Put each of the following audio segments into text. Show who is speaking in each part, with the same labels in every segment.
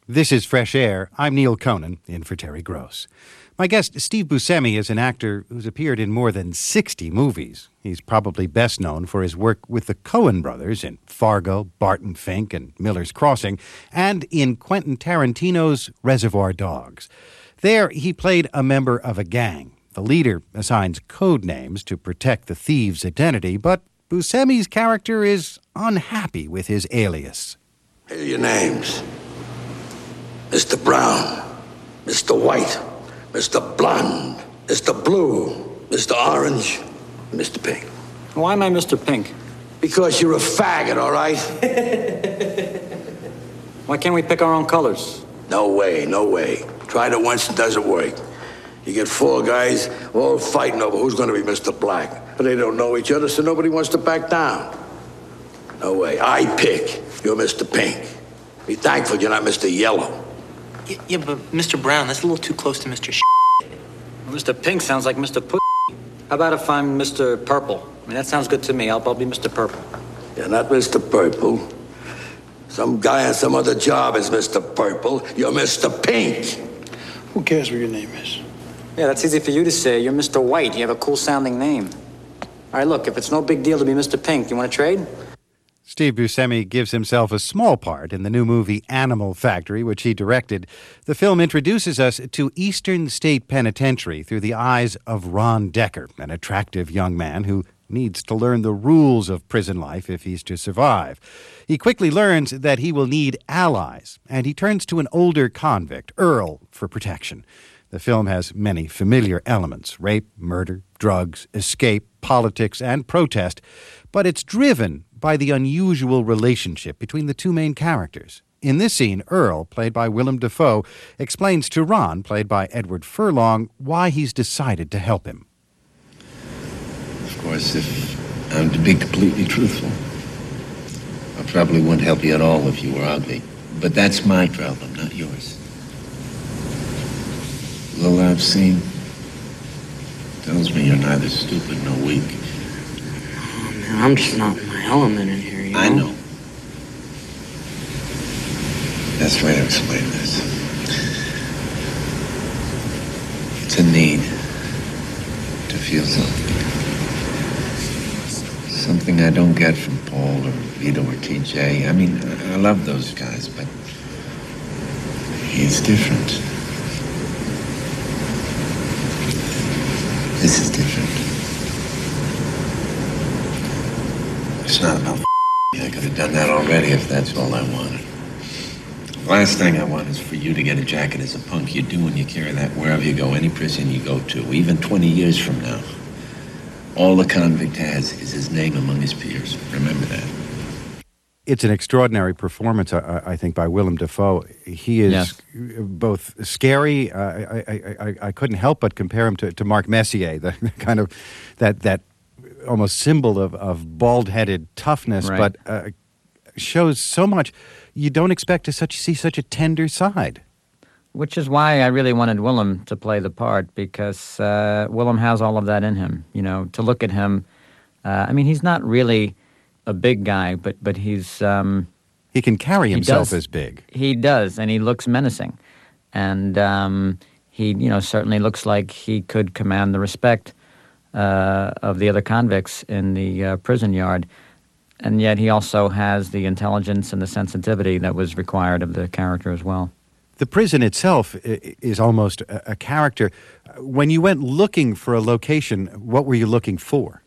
Speaker 1: This is Fresh Air. I'm Neil Conan, in for Terry Gross. My guest, Steve Buscemi, is an actor who's appeared in more than 60 movies. He's probably best known for his work with the Coen brothers in Fargo, Barton Fink, and Miller's Crossing, and in Quentin Tarantino's Reservoir Dogs. There, he played a member of a gang. The leader assigns code names to protect the thief's identity, but Buscemi's character is unhappy with his alias.
Speaker 2: Here are your names. Mr. Brown, Mr. White, Mr. Blonde, Mr. Blue, Mr. Orange, and Mr. Pink.
Speaker 3: Why am I Mr. Pink?
Speaker 2: Because you're a faggot, all right?
Speaker 3: Why can't we pick our own colors?
Speaker 2: No way, no way. Tried it once, it doesn't work. You get four guys all fighting over who's going to be Mr. Black. But they don't know each other, so nobody wants to back down. No way. I pick. You're Mr. Pink. Be thankful you're not Mr. Yellow.
Speaker 4: Yeah, but Mr. Brown, that's a little too close to Mr.
Speaker 3: Mr. Pink sounds like Mr. How about if I'm Mr. Purple? I mean, that sounds good to me. I'll be Mr. Purple.
Speaker 2: You're not Mr. Purple. Some guy on some other job is Mr. Purple. You're Mr. Pink.
Speaker 5: Who cares what your name is?
Speaker 3: Yeah, that's easy for you to say. You're Mr. White. You have a cool-sounding name. All right, look, if it's no big deal to be Mr. Pink, you want to trade?
Speaker 1: Steve Buscemi gives himself a small part in the new movie Animal Factory, which he directed. The film introduces us to Eastern State Penitentiary through the eyes of Ron Decker, an attractive young man who needs to learn the rules of prison life if he's to survive. He quickly learns that he will need allies, and he turns to an older convict, Earl, for protection. The film has many familiar elements: rape, murder, drugs, escape, politics, and protest, but it's driven by the unusual relationship between the two main characters. In this scene, Earl, played by Willem Dafoe, explains to Ron, played by Edward Furlong, why he's decided to help him.
Speaker 6: Of course, if I'm to be completely truthful, I probably wouldn't help you at all if you were ugly. But that's my problem, not yours. The little I've seen tells me you're neither stupid nor weak.
Speaker 4: Oh, man, I'm just not in my element in here, you know?
Speaker 6: I know. Best way to explain this. It's a need to feel something. Something I don't get from Paul or Vito or TJ. I mean, I love those guys, but he's different. This is different. It's not about I could have done that already if that's all I wanted. The last thing I want is for you to get a jacket as a punk. You do when you carry that wherever you go, any prison you go to, even 20 years from now. All the convict has is his name among his peers. Remember that.
Speaker 1: It's an extraordinary performance, I think, by Willem Dafoe. He is both scary. I couldn't help but compare him to Mark Messier, the kind of that almost symbol of bald-headed toughness,
Speaker 7: right.
Speaker 1: But shows so much. You don't expect to see such a tender side.
Speaker 7: Which is why I really wanted Willem to play the part, because Willem has all of that in him. You know, to look at him, I mean, he's not really a big guy, but he's...
Speaker 1: he can carry himself as big.
Speaker 7: He does, and he looks menacing. And he, certainly looks like he could command the respect of the other convicts in the prison yard. And yet he also has the intelligence and the sensitivity that was required of the character as well.
Speaker 1: The prison itself is almost a character. When you went looking for a location, what were you looking for?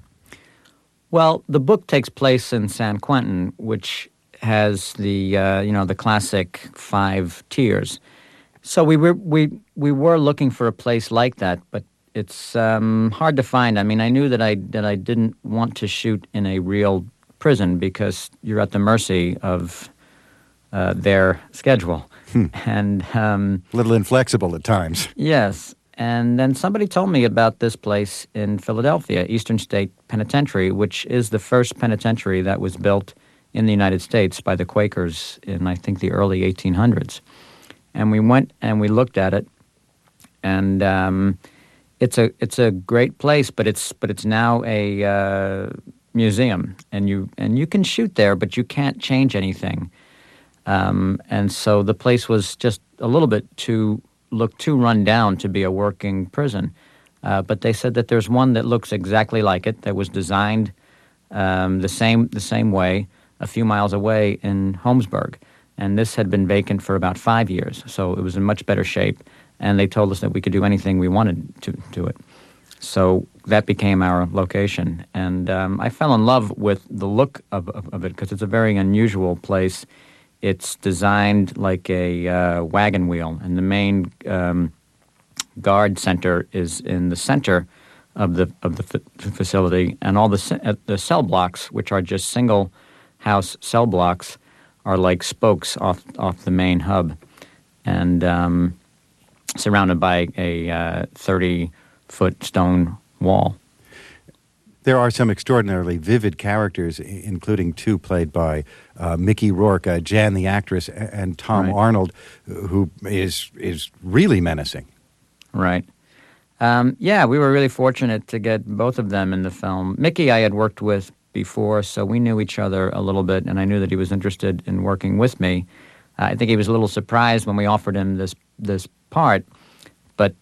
Speaker 7: Well, the book takes place in San Quentin, which has the the classic 5 tiers. So we were looking for a place like that, but it's hard to find. I mean, I knew that I didn't want to shoot in a real prison because you're at the mercy of their schedule. And
Speaker 1: a little inflexible at times.
Speaker 7: Yes. And then somebody told me about this place in Philadelphia, Eastern State Penitentiary, which is the first penitentiary that was built in the United States by the Quakers in, I think, the early 1800s. And we went and we looked at it, and it's a great place, but it's now a museum, and you can shoot there, but you can't change anything. And so the place was just a little bit looked too run down to be a working prison. But they said that there's one that looks exactly like it, that was designed the same way a few miles away in Holmesburg. And this had been vacant for about 5 years, so it was in much better shape. And they told us that we could do anything we wanted to it. So that became our location. And I fell in love with the look of it because it's a very unusual place. It's designed like a wagon wheel, and the main guard center is in the center of the facility, and all the cell blocks, which are just single house cell blocks, are like spokes off the main hub, and surrounded by a 30-foot stone wall.
Speaker 1: There are some extraordinarily vivid characters, including two played by Mickey Rourke, Jan the actress, and Tom Arnold, who is really menacing.
Speaker 7: Right. Yeah, we were really fortunate to get both of them in the film. Mickey I had worked with before, so we knew each other a little bit, and I knew that he was interested in working with me. I think he was a little surprised when we offered him this part, but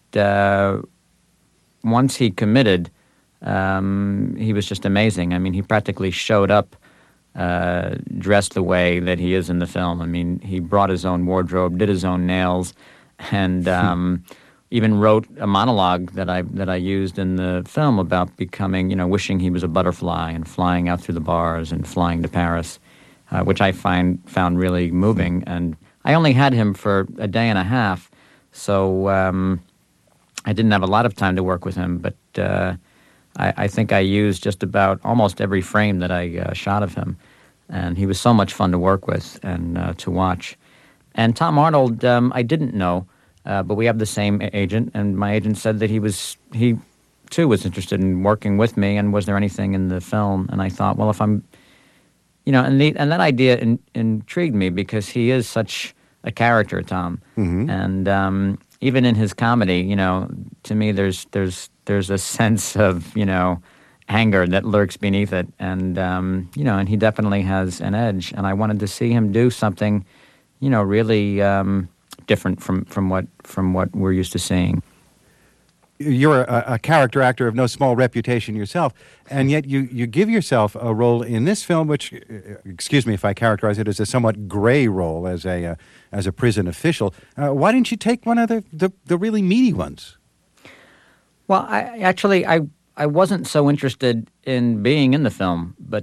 Speaker 7: once he committed, he was just amazing. I mean, he practically showed up dressed the way that he is in the film. I mean, he brought his own wardrobe, did his own nails, and even wrote a monologue that I used in the film about becoming, wishing he was a butterfly and flying out through the bars and flying to Paris, which I found really moving. And I only had him for a day and a half, so I didn't have a lot of time to work with him, but I think I used just about almost every frame that I shot of him. And he was so much fun to work with and to watch. And Tom Arnold, I didn't know, but we have the same agent, and my agent said that he too was interested in working with me, and was there anything in the film? And I thought, well, if I'm, and that idea intrigued me because he is such a character, Tom. Mm-hmm. And even in his comedy, to me there's a sense of, anger that lurks beneath it. And, and he definitely has an edge. And I wanted to see him do something, really different from what we're used to seeing.
Speaker 1: You're a character actor of no small reputation yourself, and yet you give yourself a role in this film, which, excuse me if I characterize it as a somewhat gray role as a prison official. Why didn't you take one of the really meaty ones?
Speaker 7: Well, I wasn't so interested in being in the film, but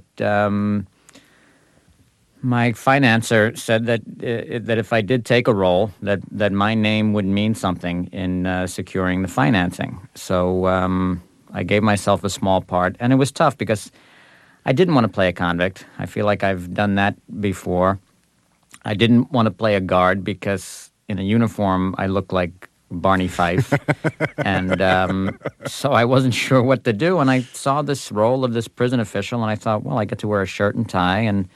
Speaker 7: my financier said that if I did take a role, that my name would mean something in securing the financing. So I gave myself a small part, and it was tough because I didn't want to play a convict. I feel like I've done that before. I didn't want to play a guard because in a uniform I look like Barney Fife, and so I wasn't sure what to do. And I saw this role of this prison official, and I thought, well, I get to wear a shirt and tie and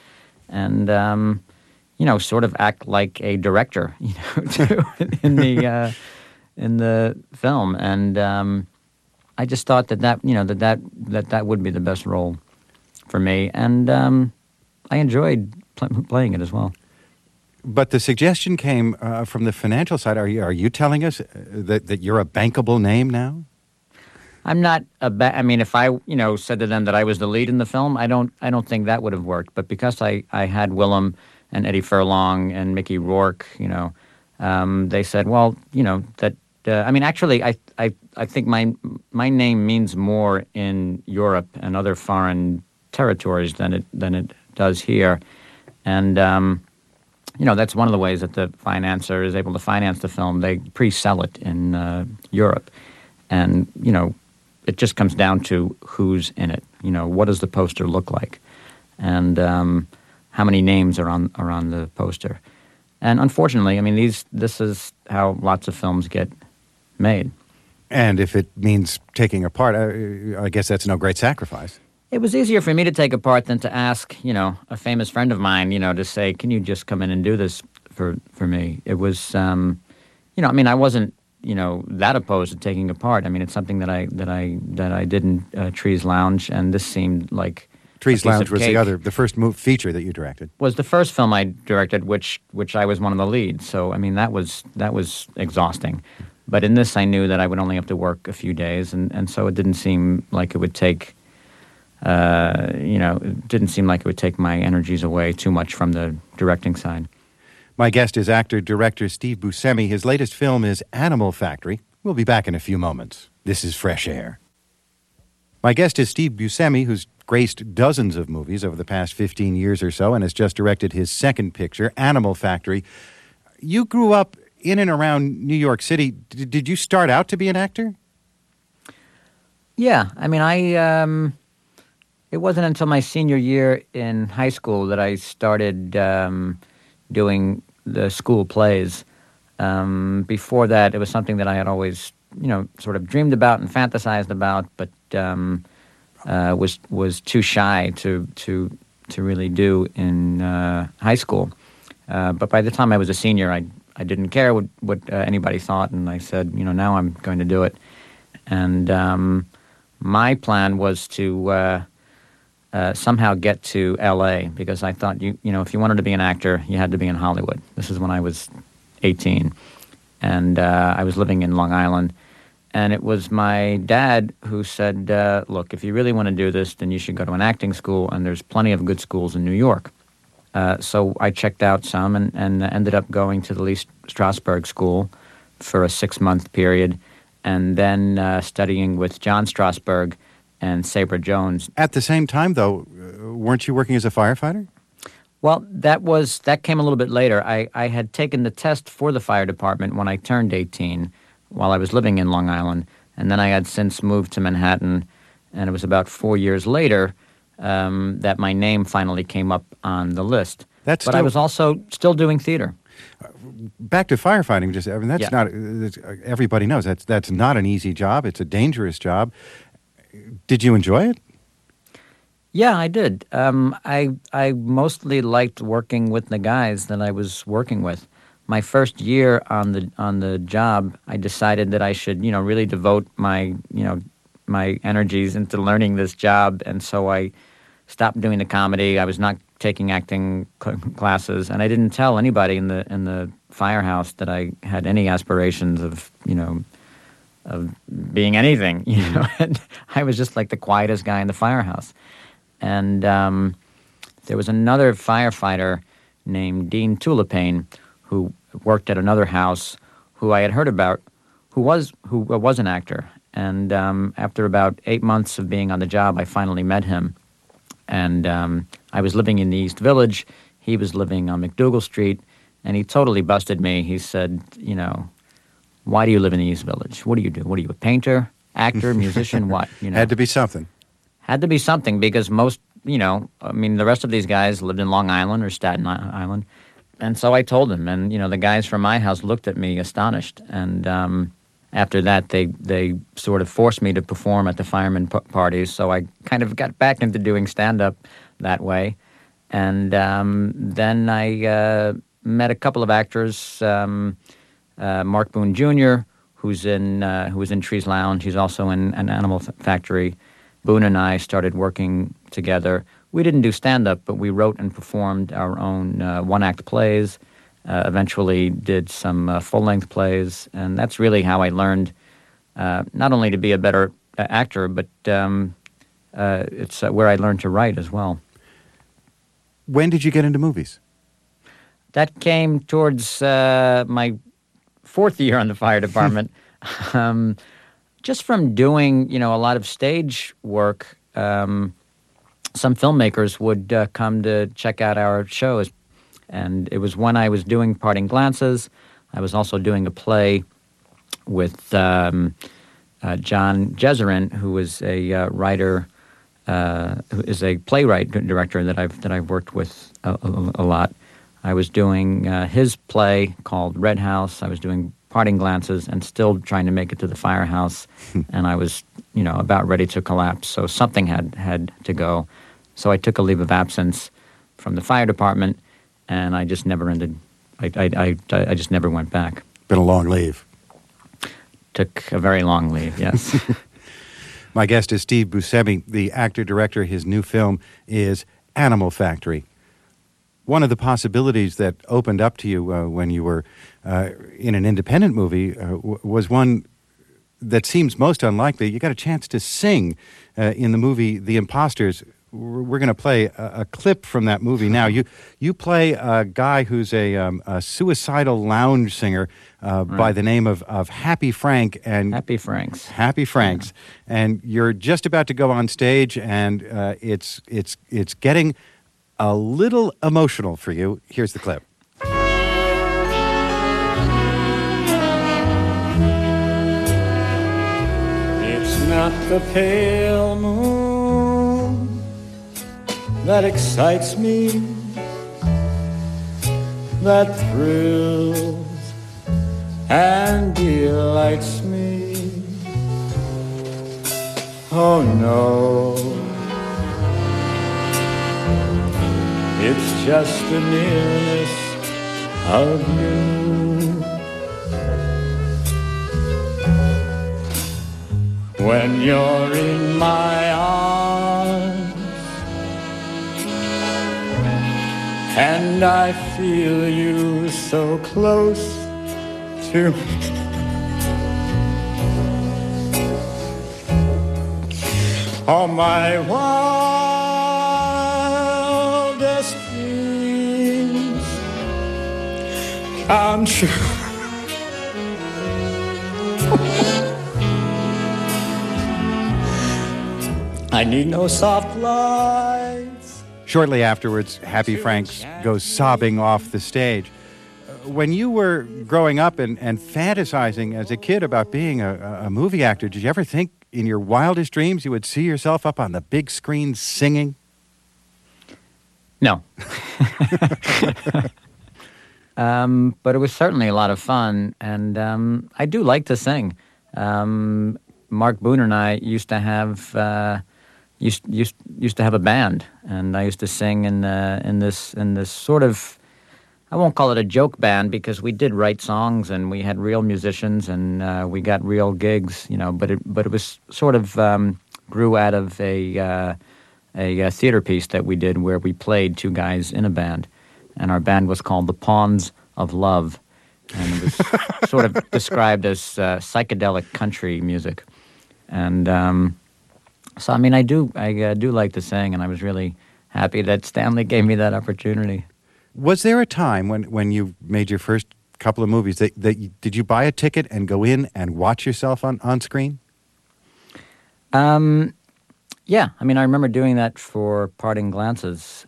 Speaker 7: sort of act like a director, too, in the film. And I just thought that would be the best role for me, and I enjoyed playing it as well.
Speaker 1: But the suggestion came from the financial side. Are you telling us that you're a bankable name now?
Speaker 7: I'm not if I, said to them that I was the lead in the film, I don't think that would have worked. But because I had Willem and Eddie Furlong and Mickey Rourke, they said, well, that actually, I think my name means more in Europe and other foreign territories than it does here, and that's one of the ways that the financer is able to finance the film. They pre-sell it in Europe, and it just comes down to who's in it. What does the poster look like, and how many names are on the poster. And unfortunately, this is how lots of films get made.
Speaker 1: And if it means taking a part, I guess that's no great sacrifice.
Speaker 7: It was easier for me to take a part than to ask, a famous friend of mine, to say, can you just come in and do this for me? It was, I wasn't, that opposed to taking a part. It's something that I did in Trees Lounge, and this seemed like
Speaker 1: Trees
Speaker 7: piece
Speaker 1: Lounge
Speaker 7: of
Speaker 1: was
Speaker 7: cake.
Speaker 1: the first feature that you directed.
Speaker 7: Was the first film I directed, which I was one of the leads. So I mean that was exhausting. But in this, I knew that I would only have to work a few days, and so it didn't seem like it would take, it didn't seem like it would take my energies away too much from the directing side.
Speaker 1: My guest is actor-director Steve Buscemi. His latest film is Animal Factory. We'll be back in a few moments. This is Fresh Air. My guest is Steve Buscemi, who's graced dozens of movies over the past 15 years or so and has just directed his second picture, Animal Factory. You grew up in and around New York City. Did you start out to be an actor?
Speaker 7: Yeah. I mean, it wasn't until my senior year in high school that I started doing the school plays. Before that, it was something that I had always, sort of dreamed about and fantasized about, but was too shy to really do in high school. But by the time I was a senior, I didn't care what anybody thought, and I said, now I'm going to do it. And my plan was to somehow get to L.A. because I thought, if you wanted to be an actor, you had to be in Hollywood. This is when I was 18, and I was living in Long Island. And it was my dad who said, look, if you really want to do this, then you should go to an acting school, and there's plenty of good schools in New York. So I checked out some and ended up going to the Lee Strasberg School for a 6-month period, and then studying with John Strasberg and Sabra Jones.
Speaker 1: At the same time, though, weren't you working as a firefighter?
Speaker 7: Well, that came a little bit later. I had taken the test for the fire department when I turned 18 while I was living in Long Island, and then I had since moved to Manhattan, and it was about 4 years later that my name finally came up on the list. But I was also still doing theater.
Speaker 1: Back to firefighting, that's
Speaker 7: Yeah.
Speaker 1: not, everybody knows that's not an easy job. It's a dangerous job. Did you enjoy it?
Speaker 7: Yeah, I did. I mostly liked working with the guys that I was working with. My first year on the job, I decided that I should, really devote my energies into learning this job, and so I stopped doing the comedy. I was not taking acting classes, and I didn't tell anybody in the firehouse that I had any aspirations of being anything. And I was just like the quietest guy in the firehouse. And there was another firefighter named Dean Tulipain who worked at another house who I had heard about, who was an actor. And after about 8 months of being on the job, I finally met him. And I was living in the East Village. He was living on McDougal Street. And he totally busted me. He said, why do you live in the East Village? What do you do? What are you, a painter, actor, musician, what?
Speaker 1: Had to be something.
Speaker 7: Had to be something because most, the rest of these guys lived in Long Island or Staten Island. And so I told him, and, the guys from my house looked at me astonished. And after that, they sort of forced me to perform at the fireman parties. So I kind of got back into doing stand-up that way. And then I met a couple of actors, Mark Boone Jr., who was in Trees Lounge. He's also in an Animal Factory. Boone and I started working together. We didn't do stand-up, but we wrote and performed our own one-act plays, eventually did some full-length plays, and that's really how I learned not only to be a better actor, but it's where I learned to write as well.
Speaker 1: When did you get into movies?
Speaker 7: That came towards my 4th year on the fire department. Just from doing, a lot of stage work, some filmmakers would come to check out our shows. And it was when I was doing Parting Glances. I was also doing a play with John Jezerin, who is a writer, who is a playwright director that I've worked with a lot. I was doing his play called Red House. I was doing Parting Glances and still trying to make it to the firehouse. And I was, about ready to collapse. So something had to go. So I took a leave of absence from the fire department, and I just never ended. I just never went back.
Speaker 1: Been a long leave.
Speaker 7: Took a very long leave, yes.
Speaker 1: My guest is Steve Buscemi, the actor-director. His new film is Animal Factory. One of the possibilities that opened up to you when you were in an independent movie was one that seems most unlikely. You got a chance to sing in the movie The Imposters. We're going to play a clip from that movie now. You play a guy who's a suicidal lounge singer by the name of Happy Frank. And
Speaker 7: Happy Franks.
Speaker 1: Happy Franks. Yeah. And you're just about to go on stage, and it's getting a little emotional for you. Here's the clip.
Speaker 3: It's not the pale moon that excites me, that thrills and delights me. Oh no, it's just the nearness of you. When you're in my arms and I feel you so close to me, all my wildest dreams come true. I need no soft lights.
Speaker 1: Shortly afterwards, Happy Franks goes sobbing off the stage. When you were growing up and fantasizing as a kid about being a movie actor, did you ever think in your wildest dreams you would see yourself up on the big screen singing?
Speaker 7: No. But it was certainly a lot of fun, and I do like to sing. Mark Boone and I used to have used to have a band, and I used to sing in this sort of, I won't call it a joke band because we did write songs and we had real musicians and we got real gigs, But it was sort of grew out of a theater piece that we did where we played two guys in a band, and our band was called the Pawns of Love, and it was sort of described as psychedelic country music, and so I mean I do like to sing, and I was really happy that Stanley gave me that opportunity.
Speaker 1: Was there a time when you made your first couple of movies did you buy a ticket and go in and watch yourself on screen?
Speaker 7: Yeah, I mean I remember doing that for Parting Glances.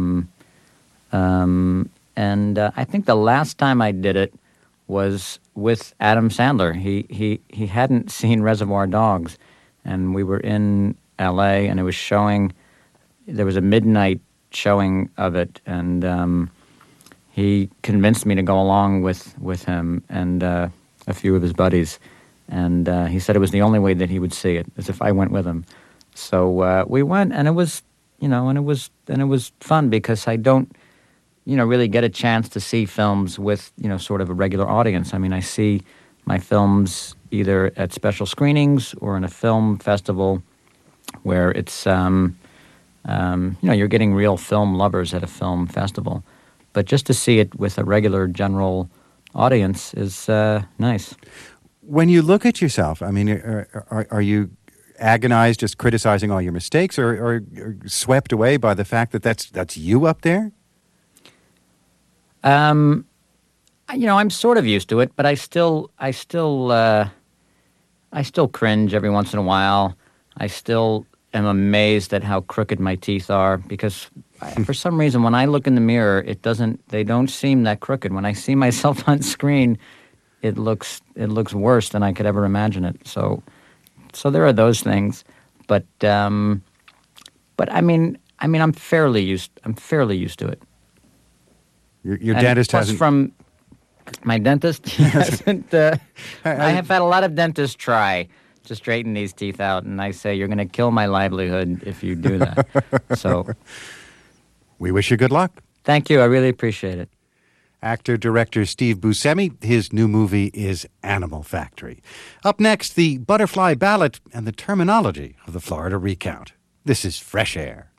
Speaker 7: And I think the last time I did it was with Adam Sandler. He hadn't seen Reservoir Dogs, and we were in L.A. and it was showing. There was a midnight showing of it, and he convinced me to go along with him and a few of his buddies, and he said it was the only way that he would see it, as if I went with him. So we went, and it was, and it was fun because I don't, really get a chance to see films with, sort of a regular audience. I mean, I see my films either at special screenings or in a film festival where it's, you're getting real film lovers at a film festival. But just to see it with a regular general audience is nice. When you look at yourself, I mean, are you agonized just criticizing all your mistakes or swept away by the fact that that's you up there? I'm sort of used to it, but I still cringe every once in a while. I still am amazed at how crooked my teeth are because for some reason when I look in the mirror, they don't seem that crooked. When I see myself on screen, it looks worse than I could ever imagine it. So there are those things, but I mean I'm fairly used to it.
Speaker 1: Your dentist hasn't.
Speaker 7: From my dentist, he hasn't. I have had a lot of dentists try to straighten these teeth out, and I say you're going to kill my livelihood if you do that. So,
Speaker 1: we wish you good luck.
Speaker 7: Thank you. I really appreciate it.
Speaker 1: Actor-director Steve Buscemi. His new movie is Animal Factory. Up next, the butterfly ballot and the terminology of the Florida recount. This is Fresh Air.